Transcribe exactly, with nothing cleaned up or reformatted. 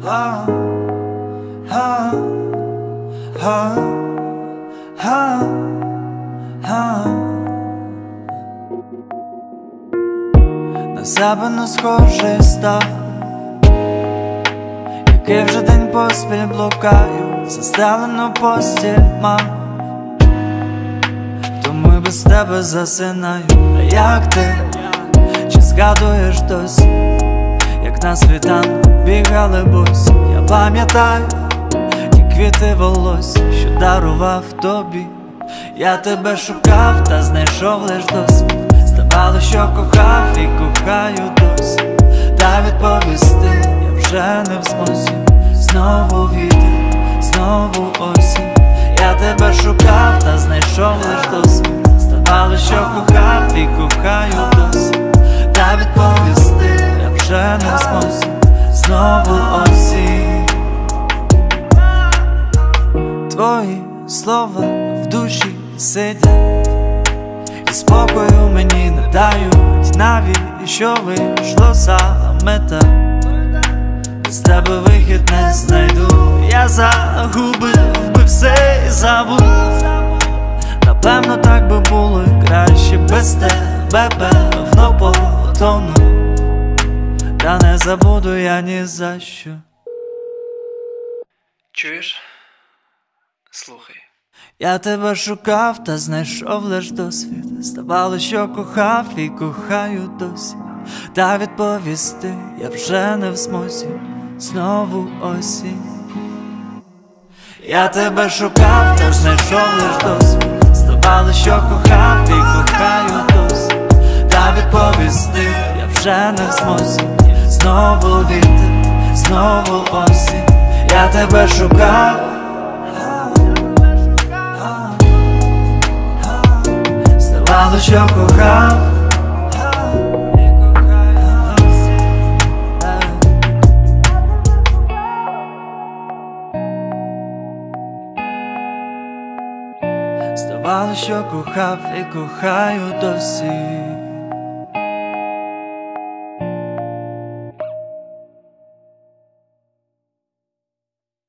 а, а, а, а, а. На себе не схожий став, який вже день поспіль блукаю, застелену постіль мав, тому й без тебе засинаю. А як ти? Чи згадуєш досі, як на світанку бігали босі? Я пам'ятаю ті квіти волосся, що дарував тобі. Я тебе шукав та знайшов лиш досі. Здавало, що кохав і кохаю досі. Та відповісти я вже не в змозі. Знову вітер, знову осінь. Я тебе шукав та знайшов лиш досі. Здавало, що кохав і кохаю досі. Та відповісти я вже не в змозі. Знову осінь. Твої слова в душі сидять і спокою мені не дають. Навіщо вийшло саме так? Без тебе вихід не знайду. Я загубив би все і забув. Напевно, так би було і краще без тебе, певно, потону. Та не забуду я ні за що. Чуєш? Слухай. Я тебе шукав та знайшов лиш досвід. Здавало, що кохав і кохаю досі. Та відповісти я вже не в змозі. Знову осінь. Я тебе шукав та знайшов лиш досвід. Здавало, що кохав і кохаю досі. Та відповісти я вже не в змозі. Знову вітер, знову осінь. Я тебе шукав. Здавало, що кохав. Здавало, що кохав і кохаю досі.